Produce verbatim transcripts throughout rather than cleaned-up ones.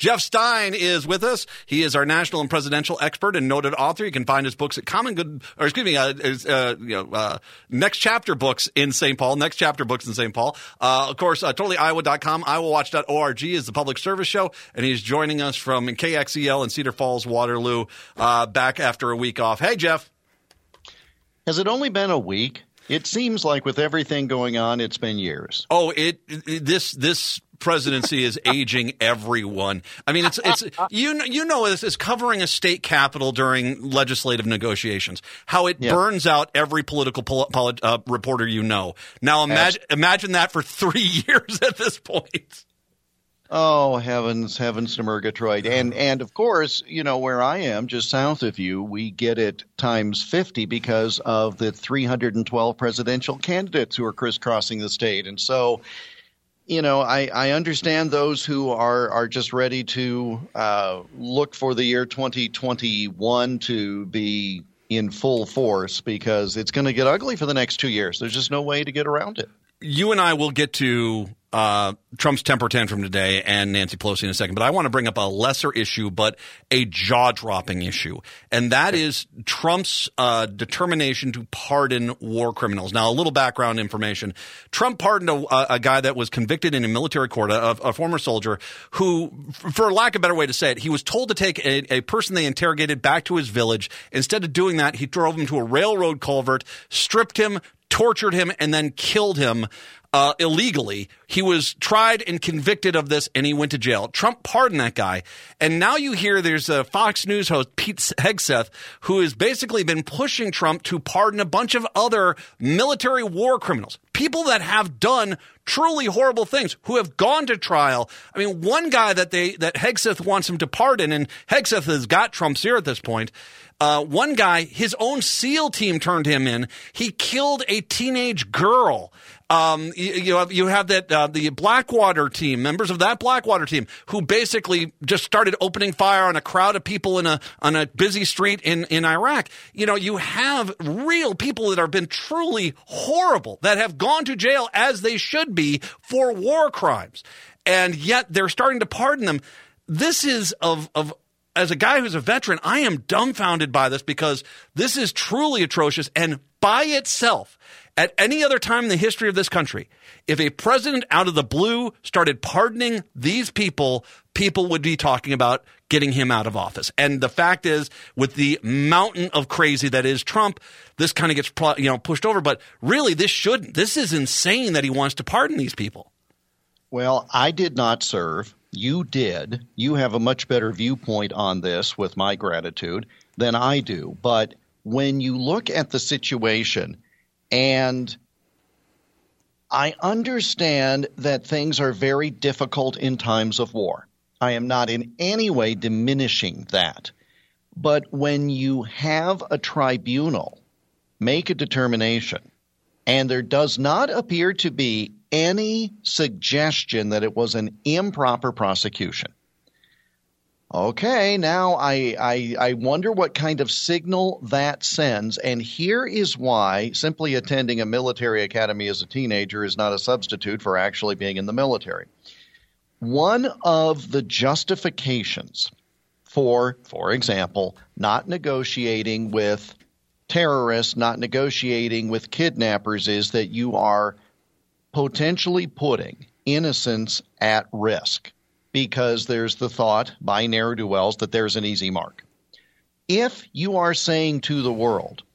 Jeff Stein is with us. He is our national and presidential expert and noted author. You can find his books at Common Good, or excuse me, uh, uh, you know, uh, Next Chapter Books in Saint Paul. Next Chapter Books in Saint Paul. Uh, of course, uh, totally iowa dot com, iowa watch dot org is the public service show, and he's joining us from K X E L in Cedar Falls, Waterloo, uh, back after a week off. Hey, Jeff. Has it only been a week? It seems like with everything going on, it's been years. Oh, it, it this this presidency is aging everyone. I mean, it's it's you know, you know this is covering a state capitol during legislative negotiations. How it Yeah. burns out every political pol- poli- uh, reporter you know. Now imagine imagine that for three years at this point. Oh, heavens, heavens to Murgatroyd. And, and of course, you know, where I am, just south of you, we get it times fifty because of the three hundred twelve presidential candidates who are crisscrossing the state. And so, you know, I, I understand those who are, are just ready to uh, look for the year twenty twenty-one to be in full force because it's going to get ugly for the next two years. There's just no way to get around it. You and I will get to uh, Trump's temper tantrum today and Nancy Pelosi in a second, but I want to bring up a lesser issue, but a jaw-dropping issue, and that is Trump's uh, determination to pardon war criminals. Now, a little background information. Trump pardoned a, a guy that was convicted in a military court, a, a former soldier, who, for lack of a better way to say it, he was told to take a, a person they interrogated back to his village. Instead of doing that, he drove him to a railroad culvert, stripped him, tortured him, and then killed him uh, illegally. He was tried and convicted of this, and he went to jail. Trump pardoned that guy. And now you hear there's a Fox News host, Pete Hegseth, who has basically been pushing Trump to pardon a bunch of other military war criminals, people that have done truly horrible things, who have gone to trial. I mean, one guy that they that Hegseth wants him to pardon, and Hegseth has got Trump's ear at this point. Uh, one guy, his own SEAL team turned him in. He killed a teenage girl. Um, you, you have you have that uh, the Blackwater team, members of that Blackwater team, who basically just started opening fire on a crowd of people in a on a busy street in in Iraq. You know, you have real people that have been truly horrible that have gone to jail as they should be for war crimes, and yet they're starting to pardon them. This is of of. As a guy who's a veteran, I am dumbfounded by this because this is truly atrocious. And by itself, at any other time in the history of this country, if a president out of the blue started pardoning these people, people would be talking about getting him out of office. And the fact is, with the mountain of crazy that is Trump, this kind of gets you know pushed over. But really, this shouldn't. This is insane that he wants to pardon these people. Well, I did not serve. You did. You have a much better viewpoint on this, with my gratitude, than I do. But when you look at the situation, and I understand that things are very difficult in times of war. I am not in any way diminishing that. But when you have a tribunal make a determination, and there does not appear to be any suggestion that it was an improper prosecution. Okay, now I, I I wonder what kind of signal that sends, and here is why simply attending a military academy as a teenager is not a substitute for actually being in the military. One of the justifications for, for example, not negotiating with terrorists, not negotiating with kidnappers is that you are potentially putting innocents at risk because there's the thought by ne'er-do-wells that there's an easy mark. If you are saying to the world,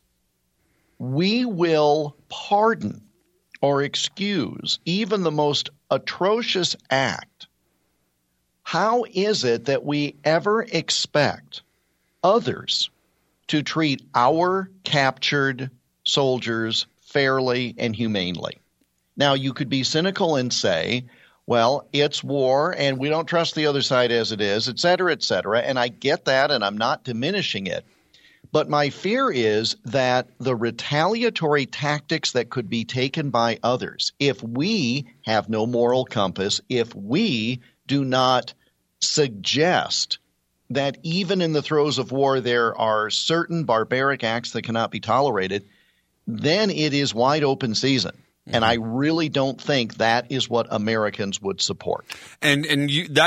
we will pardon or excuse even the most atrocious act, how is it that we ever expect others to treat our captured soldiers fairly and humanely? Now, you could be cynical and say, well, it's war and we don't trust the other side as it is, et cetera, et cetera. And I get that, and I'm not diminishing it. But my fear is that the retaliatory tactics that could be taken by others, if we have no moral compass, if we do not suggest that even in the throes of war there are certain barbaric acts that cannot be tolerated, then it is wide open season. Mm-hmm. And I really don't think that is what Americans would support. And and you, that is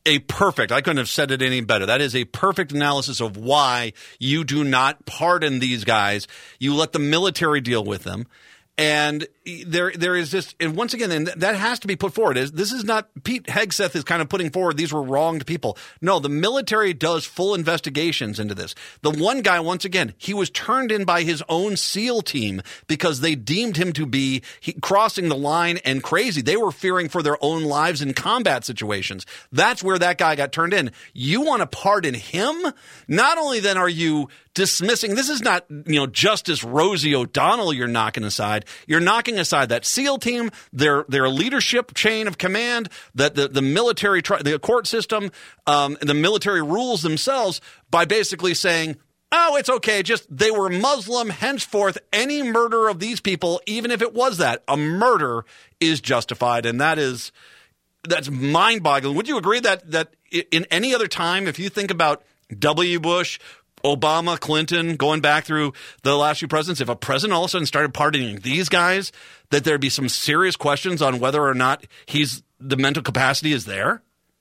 a perfect, I couldn't have said it any better. That is a perfect analysis of why you do not pardon these guys. You let the military deal with them. And there, there is this, and once again, and that has to be put forward. This is not, Pete Hegseth is kind of putting forward these were wronged people. No, the military does full investigations into this. The one guy, once again, he was turned in by his own SEAL team because they deemed him to be he, crossing the line and crazy. They were fearing for their own lives in combat situations. That's where that guy got turned in. You want to pardon him? Not only then are you dismissing, this is not, you know, Justice Rosie O'Donnell you're knocking aside. You're knocking aside that SEAL team, their their leadership chain of command, that the, the military, the court system, um, and the military rules themselves by basically saying, oh, it's okay, just they were Muslim, henceforth any murder of these people, even if it was that, a murder is justified. And that is, that's mind-boggling. Would you agree that that in any other time, if you think about W. Bush, Obama, Clinton, going back through the last few presidents, if a president all of a sudden started pardoning these guys, that there'd be some serious questions on whether or not he's the mental capacity is there?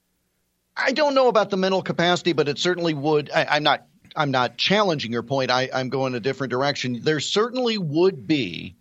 I don't know about the mental capacity, but it certainly would. I, I'm not I'm not challenging your point. I, I'm going a different direction. There certainly would be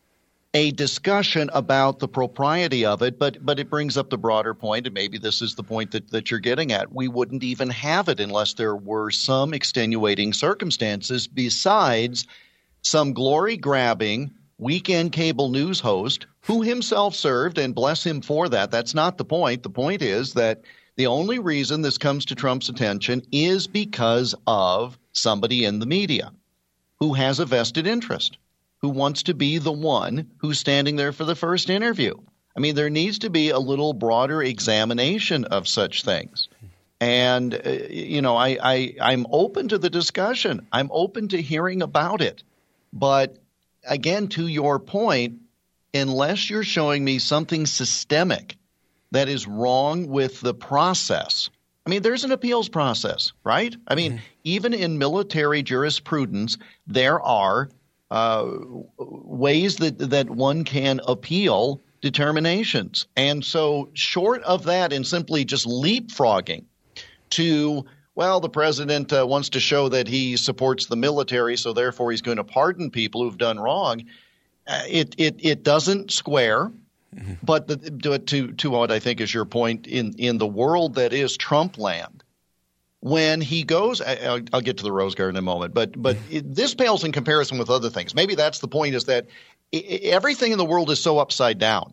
a discussion about the propriety of it, but but it brings up the broader point, and maybe this is the point that, that you're getting at. We wouldn't even have it unless there were some extenuating circumstances besides some glory-grabbing weekend cable news host who himself served, and bless him for that. That's not the point. The point is that the only reason this comes to Trump's attention is because of somebody in the media who has a vested interest, who wants to be the one who's standing there for the first interview. I mean, there needs to be a little broader examination of such things. And, uh, you know, I, I, I'm open to the discussion. I'm open to hearing about it. But again, to your point, unless you're showing me something systemic that is wrong with the process, I mean, there's an appeals process, right? I mean, mm-hmm. even in military jurisprudence, there are Uh, ways that that one can appeal determinations. And so short of that and simply just leapfrogging to, well, the president uh, wants to show that he supports the military, so therefore he's going to pardon people who've done wrong, uh, it, it it doesn't square. Mm-hmm. But the, to, to what I think is your point, in, in the world that is Trump land, when he goes, I'll, I'll get to the Rose Garden in a moment, but but it, this pales in comparison with other things. Maybe that's the point, is that it, everything in the world is so upside down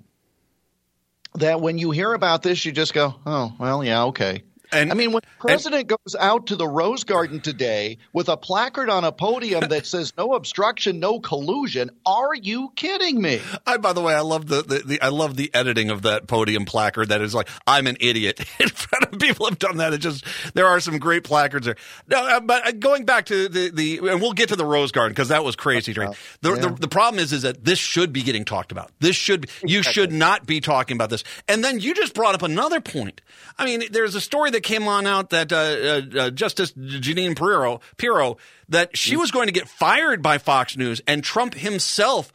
that when you hear about this, you just go, oh, well, yeah, okay. And, I mean, when the president and, goes out to the Rose Garden today with a placard on a podium that says no obstruction, no collusion, are you kidding me? I, by the way, I love the, the, the I love the editing of that podium placard that is like, I'm an idiot in front of people have done that. It just, there are some great placards there. No, but going back to the, the and we'll get to the Rose Garden because that was crazy. The, yeah. the, the problem is, is that this should be getting talked about. This should, you exactly. should not be talking about this. And then you just brought up another point. I mean, there's a story that came on out that uh, uh, Justice Jeanine Pirro, Pirro that she was going to get fired by Fox News, and Trump himself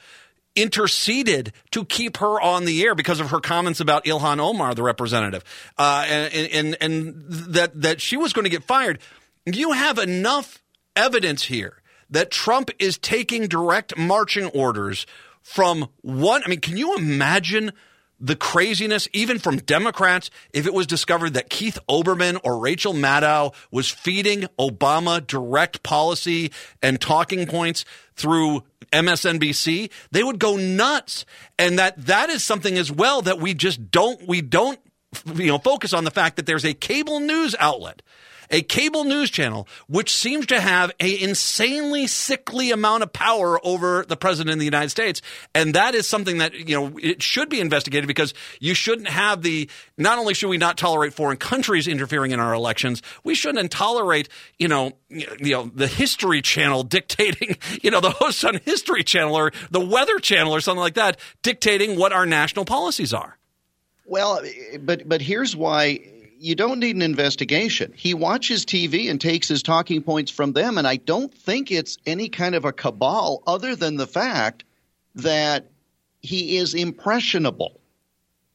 interceded to keep her on the air because of her comments about Ilhan Omar, the representative, uh, and, and and that that she was going to get fired. You have enough evidence here that Trump is taking direct marching orders from one. I mean, can you imagine the craziness, even from Democrats, if it was discovered that Keith Olbermann or Rachel Maddow was feeding Obama direct policy and talking points through M S N B C, they would go nuts. And that that is something as well that we just don't, we don't, you know, focus on the fact that there's a cable news outlet, a cable news channel, which seems to have an insanely sickly amount of power over the president of the United States. And that is something that, you know, it should be investigated, because you shouldn't have the, not only should we not tolerate foreign countries interfering in our elections, we shouldn't tolerate, you know, you know, the History Channel dictating, you know, the hosts on History Channel or the Weather Channel or something like that dictating what our national policies are. Well, but but here's why you don't need an investigation. He watches T V and takes his talking points from them, and I don't think it's any kind of a cabal other than the fact that he is impressionable.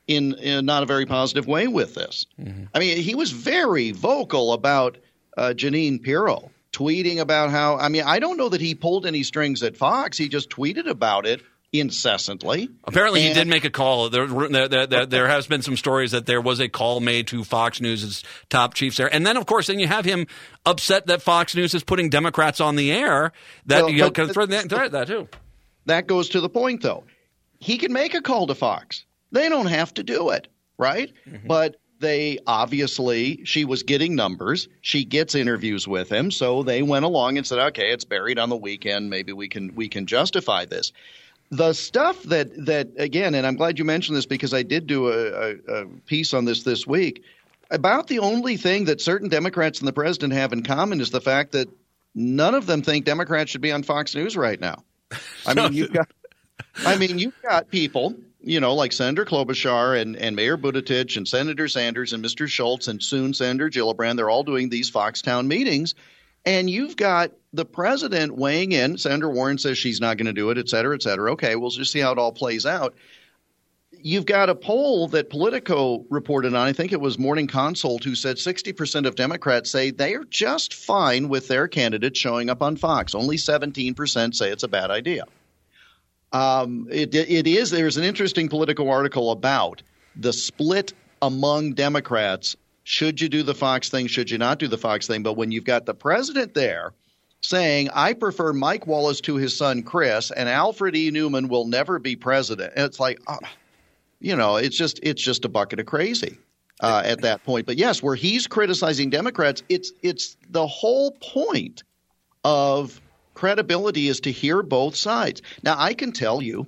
in, in not a very positive way with this. Mm-hmm. I mean, he was very vocal about uh, Jeanine Pirro tweeting about how, I mean, I don't know that he pulled any strings at Fox. He just tweeted about it incessantly. Apparently, and, he did make a call. There, there, there, there has been some stories that there was a call made to Fox News' top chiefs there. And then, of course, then you have him upset that Fox News is putting Democrats on the air. That well, you know, can throw that, that too. That goes to the point, though. He can make a call to Fox. They don't have to do it, right? Mm-hmm. But they obviously, she was getting numbers. She gets interviews with him. So they went along and said, okay, it's buried on the weekend. Maybe we can we can justify this. The stuff that, that again, and I'm glad you mentioned this because I did do a, a, a piece on this this week, about the only thing that certain Democrats and the president have in common is the fact that none of them think Democrats should be on Fox News right now. I mean, you've got, I mean, you've got people, you know, like Senator Klobuchar and, and Mayor Buttigieg and Senator Sanders and Mister Schultz and soon Senator Gillibrand. They're all doing these Foxtown meetings. And you've got the president weighing in. Senator Warren says she's not going to do it, et cetera, et cetera. Okay, we'll just see how it all plays out. You've got a poll that Politico reported on. I think it was Morning Consult, who said sixty percent of Democrats say they are just fine with their candidate showing up on Fox. Only seventeen percent say it's a bad idea. Um, it, it is. There's an interesting Politico article about the split among Democrats. Should you do the Fox thing? Should you not do the Fox thing? But when you've got the president there saying, I prefer Mike Wallace to his son Chris, and Alfred E. Newman will never be president, it's like, uh, you know, it's just it's just a bucket of crazy uh, at that point. But yes, where he's criticizing Democrats, it's it's the whole point of credibility is to hear both sides. Now, I can tell you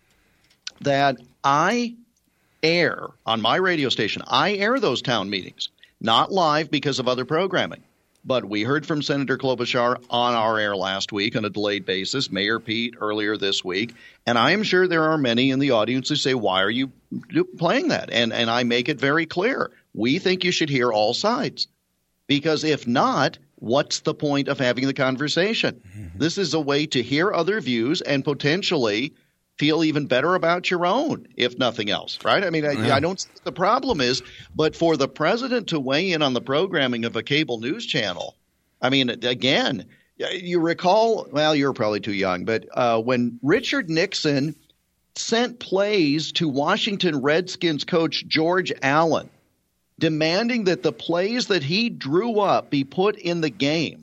that I air on my radio station. I air those town meetings, not live because of other programming. But we heard from Senator Klobuchar on our air last week on a delayed basis, Mayor Pete earlier this week. And I am sure there are many in the audience who say, why are you playing that? And, and I make it very clear. We think you should hear all sides. Because if not, what's the point of having the conversation? Mm-hmm. This is a way to hear other views and potentially feel even better about your own, if nothing else, right? I mean, I, yeah. I don't see what the problem is, but for the president to weigh in on the programming of a cable news channel, I mean, again, you recall, well, you're probably too young, but uh, when Richard Nixon sent plays to Washington Redskins coach George Allen, demanding that the plays that he drew up be put in the game,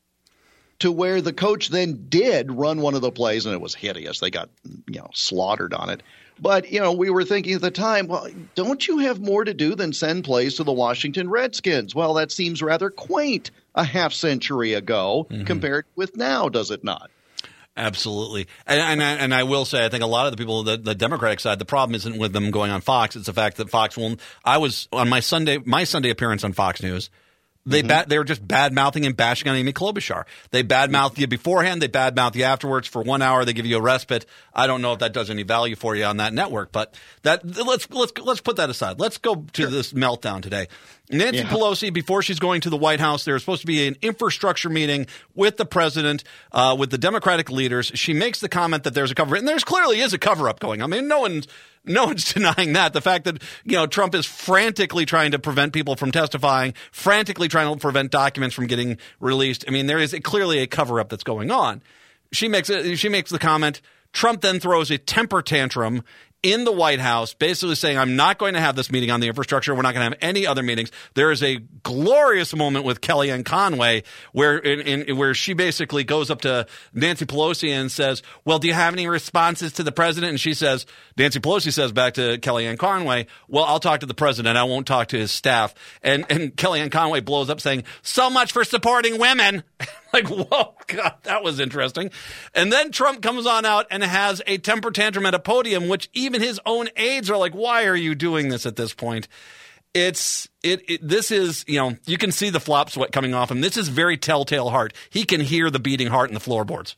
to where the coach then did run one of the plays, and it was hideous. They got, you know, slaughtered on it. But, you know, we were thinking at the time, well, don't you have more to do than send plays to the Washington Redskins? Well, that seems rather quaint a half century ago mm-hmm. compared with now, does it not? Absolutely. And, and, I, and I will say, I think a lot of the people, the, the Democratic side, the problem isn't with them going on Fox. It's the fact that Fox will – I was on my Sunday my Sunday appearance on Fox News – They mm-hmm. ba- they were just bad-mouthing and bashing on Amy Klobuchar. They bad-mouth you beforehand. They bad-mouth you afterwards. For one hour, they give you a respite. I don't know if that does any value for you on that network, but that let's let's let's put that aside. Let's go to sure. this meltdown today. Nancy yeah. Pelosi, before she's going to the White House, there was supposed to be an infrastructure meeting with the president, uh, with the Democratic leaders. She makes the comment that there's a cover-up, and there's clearly is a cover-up going on. I mean, no one's no one's denying that. The fact that, you know, Trump is frantically trying to prevent people from testifying, frantically trying to prevent documents from getting released. I mean, there is a, clearly a cover-up that's going on. She makes a, she makes the comment. Trump then throws a temper tantrum in the White House, basically saying, I'm not going to have this meeting on the infrastructure. We're not going to have any other meetings. There is a glorious moment with Kellyanne Conway where in, in, where she basically goes up to Nancy Pelosi and says, well, do you have any responses to the president? And she says, Nancy Pelosi says back to Kellyanne Conway, well, I'll talk to the president. I won't talk to his staff. And, and Kellyanne Conway blows up saying, so much for supporting women. Like, whoa, God, that was interesting. And then Trump comes on out and has a temper tantrum at a podium, which even his own aides are like, why are you doing this at this point? It's it, it. This is, you know, you can see the flop sweat coming off him. This is very telltale heart. He can hear the beating heart in the floorboards.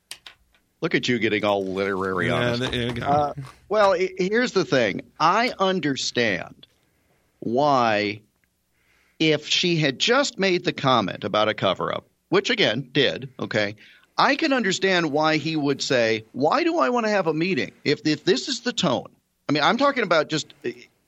Look at you getting all literary on yeah, us. There you go. Uh, well, it, here's the thing. I understand why, if she had just made the comment about a cover-up, which, again, did, okay, I can understand why he would say, why do I want to have a meeting if, if this is the tone? I mean, I'm talking about just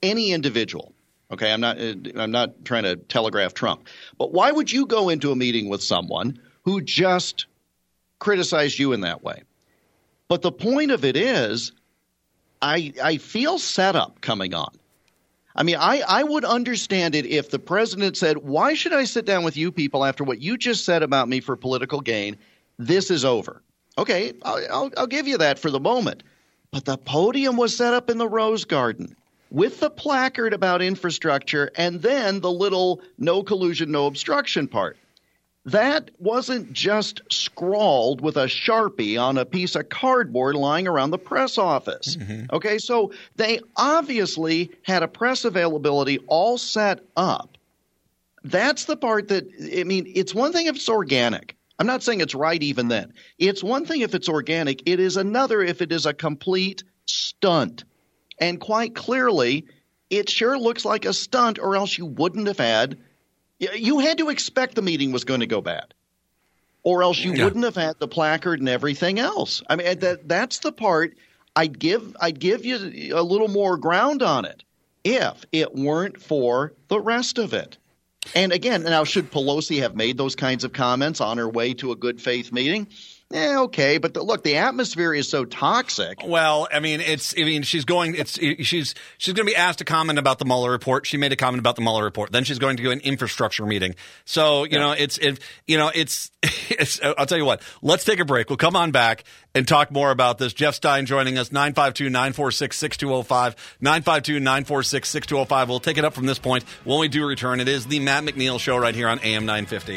any individual. Okay, I'm not I'm not trying to telegraph Trump. But why would you go into a meeting with someone who just criticized you in that way? But the point of it is, I I feel setup coming on. I mean, I, I would understand it if the president said, why should I sit down with you people after what you just said about me for political gain? This is over. Okay, I'll, I'll, I'll give you that for the moment. But the podium was set up in the Rose Garden with the placard about infrastructure and then the little no collusion, no obstruction part. That wasn't just scrawled with a Sharpie on a piece of cardboard lying around the press office. Mm-hmm. Okay, so they obviously had a press availability all set up. That's the part that, I mean, it's one thing if it's organic. I'm not saying it's right even then. It's one thing if it's organic. It is another if it is a complete stunt. And quite clearly, it sure looks like a stunt, or else you wouldn't have had – you had to expect the meeting was going to go bad, or else you yeah. wouldn't have had the placard and everything else. I mean, that that's the part I'd give I'd give you a little more ground on it if it weren't for the rest of it. And again, now should Pelosi have made those kinds of comments on her way to a good faith meeting? Yeah, okay, but the, look, the atmosphere is so toxic. Well, I mean, it's. I mean, she's going. It's. She's. She's going to be asked to comment about the Mueller report. She made a comment about the Mueller report. Then she's going to go an infrastructure meeting. So you yeah. know, it's. It, you know, it's, it's. I'll tell you what. Let's take a break. We'll come on back and talk more about this. Jeff Stein joining us. nine five two, nine four six, six two zero five. nine five two, nine four six, six two zero five. We'll take it up from this point when we do return. It is the Matt McNeil Show right here on A M nine fifty.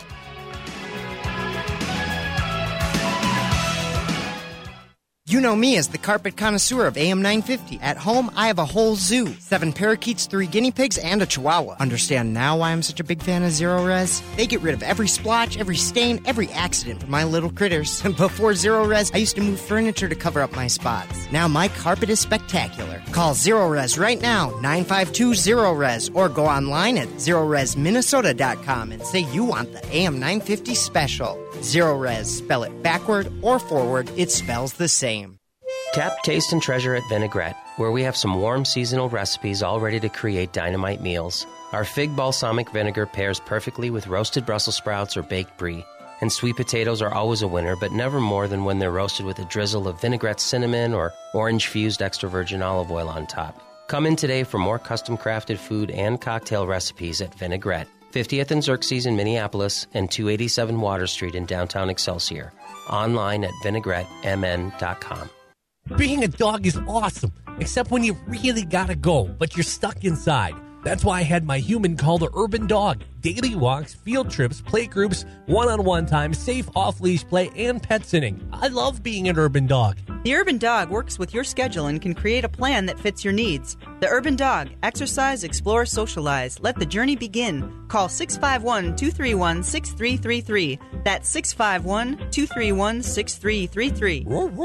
You know me as the carpet connoisseur of A M nine fifty. At home, I have a whole zoo. Seven parakeets, three guinea pigs, and a chihuahua. Understand now why I'm such a big fan of Zero Res? They get rid of every splotch, every stain, every accident for my little critters. Before Zero Res, I used to move furniture to cover up my spots. Now my carpet is spectacular. Call Zero Res right now, nine five two zero res, or go online at zero res minnesota dot com and say you want the A M nine fifty special. Zero Res, spell it backward or forward, it spells the same. Tap, taste, and treasure at Vinaigrette, where we have some warm seasonal recipes all ready to create dynamite meals. Our fig balsamic vinegar pairs perfectly with roasted Brussels sprouts or baked brie. And sweet potatoes are always a winner, but never more than when they're roasted with a drizzle of vinaigrette cinnamon or orange-fused extra virgin olive oil on top. Come in today for more custom-crafted food and cocktail recipes at Vinaigrette, fiftieth and Xerxes in Minneapolis and two eighty-seven Water Street in downtown Excelsior. Online at vinaigrette m n dot com. Being a dog is awesome, except when you really gotta go, but you're stuck inside. That's why I had my human called the Urban Dog. Daily walks, field trips, play groups, one-on-one time, safe off-leash play, and pet sitting. I love being an Urban Dog. The Urban Dog works with your schedule and can create a plan that fits your needs. The Urban Dog. Exercise, explore, socialize. Let the journey begin. Call six five one, two three one, six three three three. That's six five one, two three one, six three three three.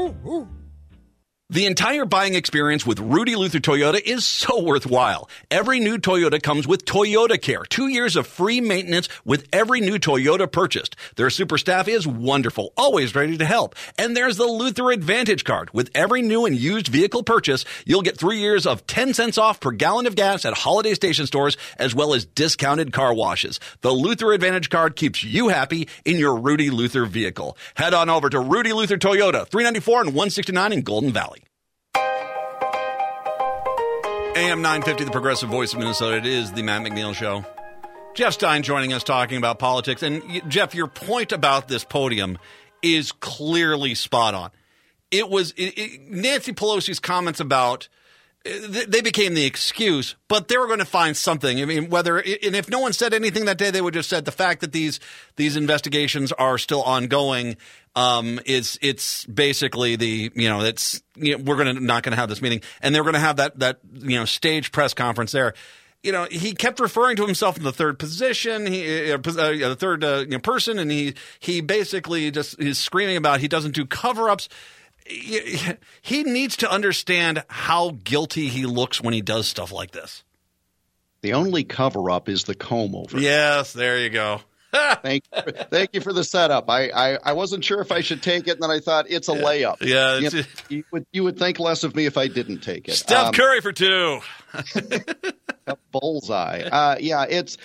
The entire buying experience with Rudy Luther Toyota is so worthwhile. Every new Toyota comes with Toyota Care, two years of free maintenance with every new Toyota purchased. Their super staff is wonderful, always ready to help. And there's the Luther Advantage Card. With every new and used vehicle purchase, you'll get three years of ten cents off per gallon of gas at Holiday Station stores, as well as discounted car washes. The Luther Advantage Card keeps you happy in your Rudy Luther vehicle. Head on over to Rudy Luther Toyota, three ninety-four and one sixty-nine in Golden Valley. A M nine fifty, the progressive voice of Minnesota. It is the Matt McNeil Show. Jeff Stein joining us talking about politics. And, Jeff, your point about this podium is clearly spot on. It was it, it, Nancy Pelosi's comments about they became the excuse, but they were going to find something. I mean, whether and if no one said anything that day, they would just said the fact that these these investigations are still ongoing. Um, it's it's basically the you know it's you know, we're going to not going to have this meeting, and they're going to have that that you know stage press conference there. You know, he kept referring to himself in the third position, he, uh, uh, the third uh, you know, person, and he he basically just is screaming about he doesn't do cover-ups. He needs to understand how guilty he looks when he does stuff like this. The only cover-up is the comb over. Yes, there you go. Thank you, for, thank you for the setup. I, I, I wasn't sure if I should take it, and then I thought it's a yeah. layup. Yeah, you, know, you would you would think less of me if I didn't take it. Steph um, Curry for two. a bullseye. Uh, yeah, it's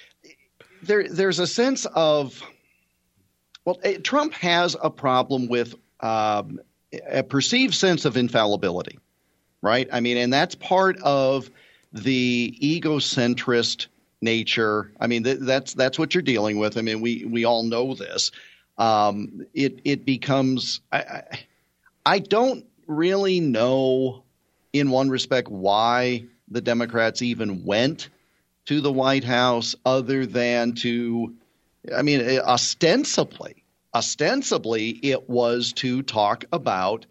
there. There's a sense of well, Trump has a problem with um, a perceived sense of infallibility, right? I mean, and that's part of the egocentrist nature. I mean, th- that's that's what you're dealing with. I mean, we we all know this. Um, it it becomes. I, I, I don't really know, in one respect, why the Democrats even went to the White House, other than to, I mean, ostensibly, ostensibly, it was to talk about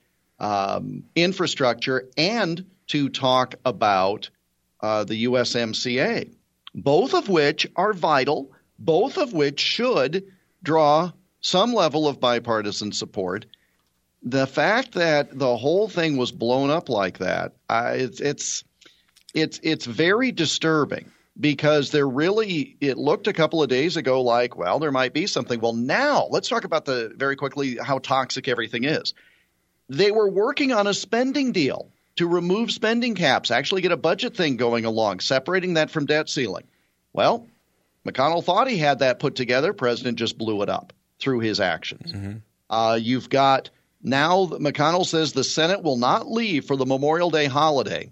um, infrastructure and to talk about uh, the U S M C A. Both of which are vital, both of which should draw some level of bipartisan support. The fact that the whole thing was blown up like that, uh, it's it's it's it's very disturbing, because there really it looked a couple of days ago like, well, there might be something. Well, now let's talk about the very quickly how toxic everything is. They were working on a spending deal to remove spending caps, actually get a budget thing going along, separating that from debt ceiling. Well, McConnell thought he had that put together. President just blew it up through his actions. Mm-hmm. Uh, you've got now McConnell says the Senate will not leave for the Memorial Day holiday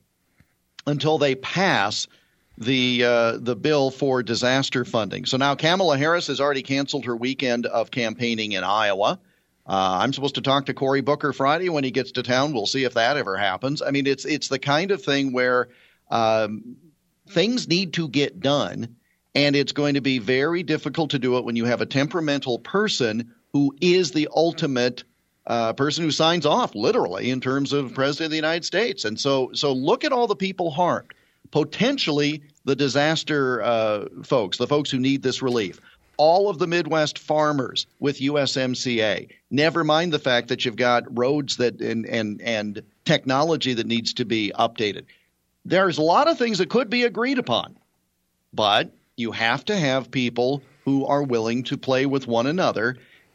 until they pass the uh, the bill for disaster funding. So now Kamala Harris has already canceled her weekend of campaigning in Iowa. Uh, I'm supposed to talk to Cory Booker Friday when he gets to town. We'll see if that ever happens. I mean, it's it's the kind of thing where um, things need to get done, and it's going to be very difficult to do it when you have a temperamental person who is the ultimate uh, person who signs off, literally, in terms of President of the United States. And so, so look at all the people harmed, potentially the disaster uh, folks, the folks who need this relief. All of the Midwest farmers with U S M C A. Never mind the fact that you've got roads that and and and technology that needs to be updated. There's a lot of things that could be agreed upon, but you have to have people who are willing to play with one another,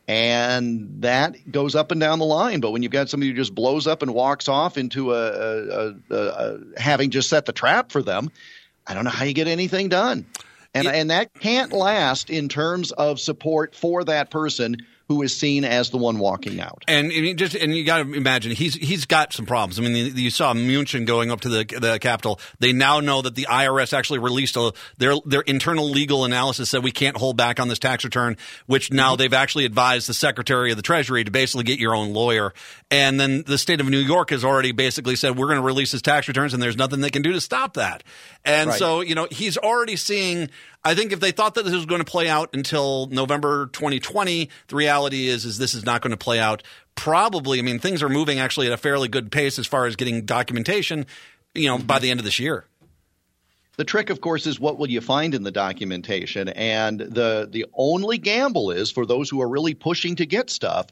and that goes up and down the line. But when you've got somebody who just blows up and walks off into a, a, a, a having just set the trap for them, I don't know how you get anything done. And, and that can't last in terms of support for that person who is seen as the one walking out. And, and you just and you got to imagine he's he's got some problems. I mean, you saw Mnuchin going up to the the Capitol. They now know that the I R S actually released a, their their internal legal analysis said we can't hold back on this tax return, which now mm-hmm. they've actually advised the Secretary of the Treasury to basically get your own lawyer. And then the state of New York has already basically said we're going to release his tax returns, and there's nothing they can do to stop that. And right. so, you know, he's already seeing – I think if they thought that this was going to play out until November twenty twenty, the reality is is this is not going to play out probably. I mean, things are moving actually at a fairly good pace as far as getting documentation, you know, mm-hmm. by the end of this year. The trick, of course, is what will you find in the documentation? And the the only gamble is for those who are really pushing to get stuff,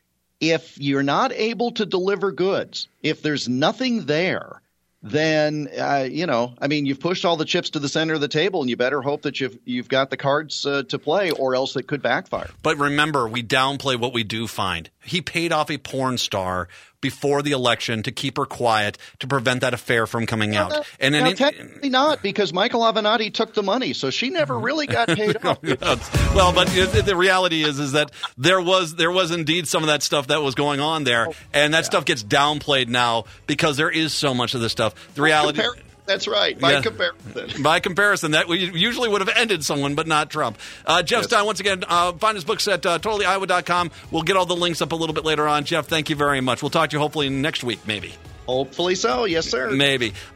if you're not able to deliver goods, if there's nothing there, then, uh, you know, I mean, you've pushed all the chips to the center of the table, and you better hope that you've you've got the cards uh, to play, or else it could backfire. But remember, we downplay what we do find. He paid off a porn star before the election to keep her quiet to prevent that affair from coming out. Now, and now, then technically not, because Michael Avenatti took the money, so she never really got paid off. Well, but the reality is is that there was there was indeed some of that stuff that was going on there, oh, and that yeah. stuff gets downplayed now because there is so much of this stuff. The reality. Compar- That's right. By yeah. comparison. By comparison. That usually would have ended someone, but not Trump. Uh, Jeff yes. Stein, once again, uh, find his books at uh, totally iowa dot com. We'll get all the links up a little bit later on. Jeff, thank you very much. We'll talk to you hopefully next week, maybe. Hopefully so. Yes, sir. Maybe.